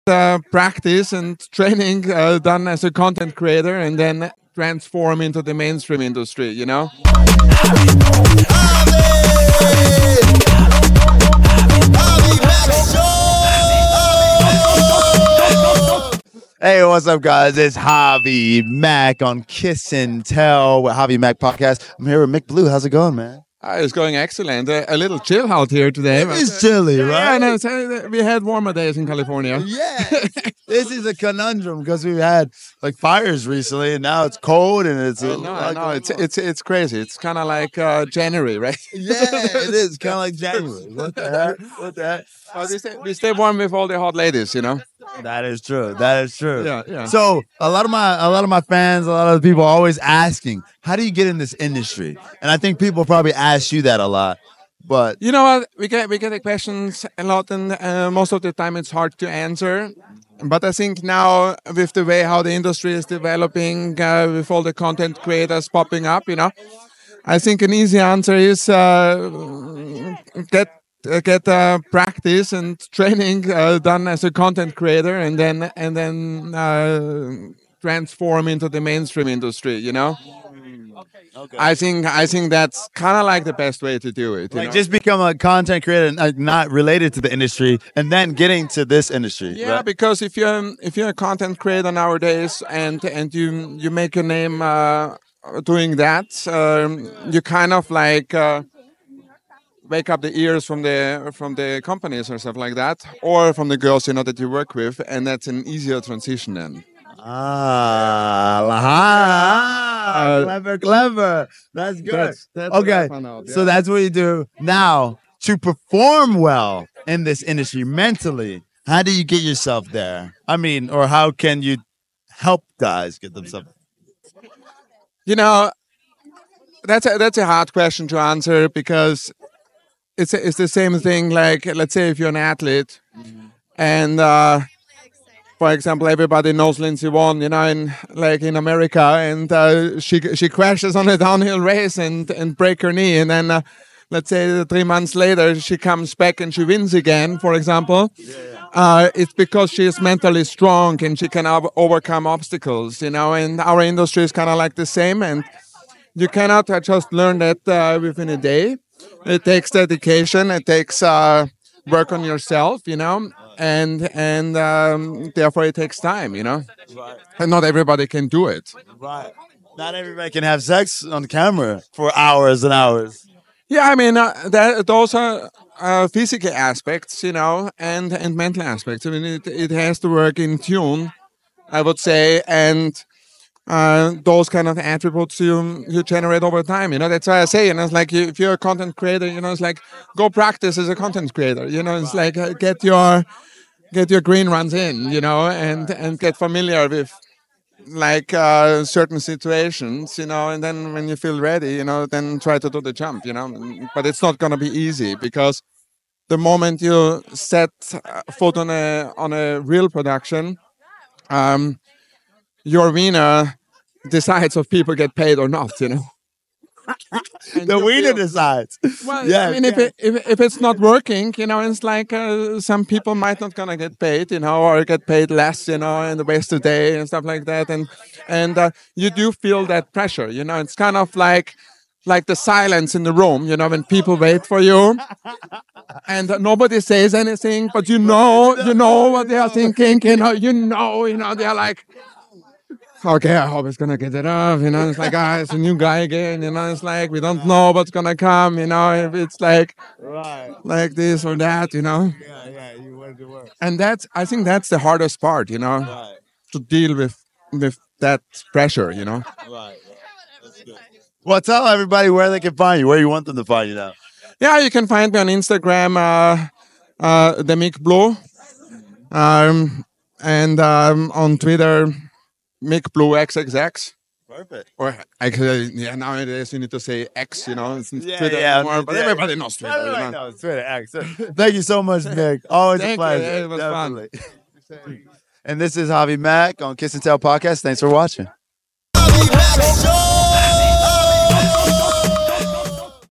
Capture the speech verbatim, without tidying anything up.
uh, practice and training uh, done as a content creator and then transform into the mainstream industry, you know? Hey, what's up, guys? It's Javi Mack on Kiss and Tell with Javi Mack podcast. I'm here with Mick Blue. How's it going, man? Uh, it's going excellent. Uh, a little chill out here today. but, It's chilly, uh, right? Yeah, no, it's, uh, we had warmer days in California. Yeah, this is a conundrum because we've had like fires recently, and now it's cold and it's. Uh, no, I know it's it's it's crazy. It's kind of like uh, January, right? yeah, it is kind of like January. What the heck? What the heck? Uh, we, stay, we stay warm with all the hot ladies, you know. That is true. That is true. Yeah, yeah. So a lot of my a lot of my fans, a lot of the people are always asking, how do you get in this industry? And I think people probably ask you that a lot. But You know what? We get we get the questions a lot, and uh, most of the time it's hard to answer. But I think now, with the way how the industry is developing, uh, with all the content creators popping up, you know, I think an easy answer is uh, get uh, get uh, practice and training uh, done as a content creator, and then and then uh, transform into the mainstream industry, you know. okay. I think I think that's kind of like the best way to do it. You like know? just become a content creator and like, not related to the industry, and then getting to this industry. Yeah, right? because if you're if you're a content creator nowadays and and you you make your name uh, doing that, um, you kind of like uh, wake up the ears from the from the companies or stuff like that, or from the girls you know that you work with, and that's an easier transition then. Ah, la- Uh, clever, clever. That's good. That's- that's what I okay, found out, so yeah. that's what you do now to perform well in this industry mentally. How do you get yourself there? I mean, or how can you help guys get themselves? You know, that's a, that's a hard question to answer because it's it's the same thing. Like, let's say if you're an athlete, and uh, for example, everybody knows Lindsey Vonn, you know, in like in America, and uh, she she crashes on a downhill race and and break her knee, and then uh, let's say three months later she comes back and she wins again. For example, uh, it's because she is mentally strong and she can o- overcome obstacles, you know. And our industry is kind of like the same, and you cannot uh, just learn that uh, within a day. It takes dedication. It takes uh, work on yourself, you know, and and um, therefore it takes time, you know. Right. And not everybody can do it. Right. Not everybody can have sex on camera for hours and hours. Yeah, I mean, uh, that, those are uh, physical aspects, you know, and, and mental aspects. I mean, it, it has to work in tune, I would say, and uh, those kind of attributes you you generate over time. You know, that's why I say, you know, it's like you, if you're a content creator, you know, it's like go practice as a content creator. You know, it's like uh, get your get your green runs in, you know, and and get familiar with like uh, certain situations, you know, and then when you feel ready, you know, then try to do the jump, you know. But it's not gonna be easy because the moment you set uh, foot on a on a real production, um, your winner decides if people get paid or not, you know. And The you winner feel- decides. Well, Yeah, I mean, if, yeah. it, if if it's not working, you know, it's like uh, some people might not gonna get paid, you know, or get paid less, you know, and waste the day and stuff like that, and and uh, you do feel that pressure, you know. It's kind of like like the silence in the room, you know, when people wait for you, and uh, nobody says anything, but you know, you know what they are thinking, you know, you know, you know, they're like. Okay, I hope it's gonna get it off. You know, it's like, ah, it's a new guy again. You know, it's like we don't know what's gonna come. You know, if it's like Right. like this or that. You know, Yeah, yeah. You want to work. and that's I think that's the hardest part. You know, Right. to deal with with that pressure. You know. Right. That's good. Well, tell everybody where they can find you, where you want them to find you now. Yeah, you can find me on Instagram, uh, uh, the Mick Blue, um, and um, on Twitter, Mick Blue X X X. Perfect. Or actually, yeah, nowadays you need to say X, you know, it's Yeah, Twitter yeah, anymore, but yeah. everybody knows Twitter. You Everybody know? knows Twitter X. Thank you so much, Nick. Always Thank a you. pleasure. It was fun. Definitely. And this is Javi Mack on Kiss and Tell podcast. Thanks for watching. Javi Mack Show.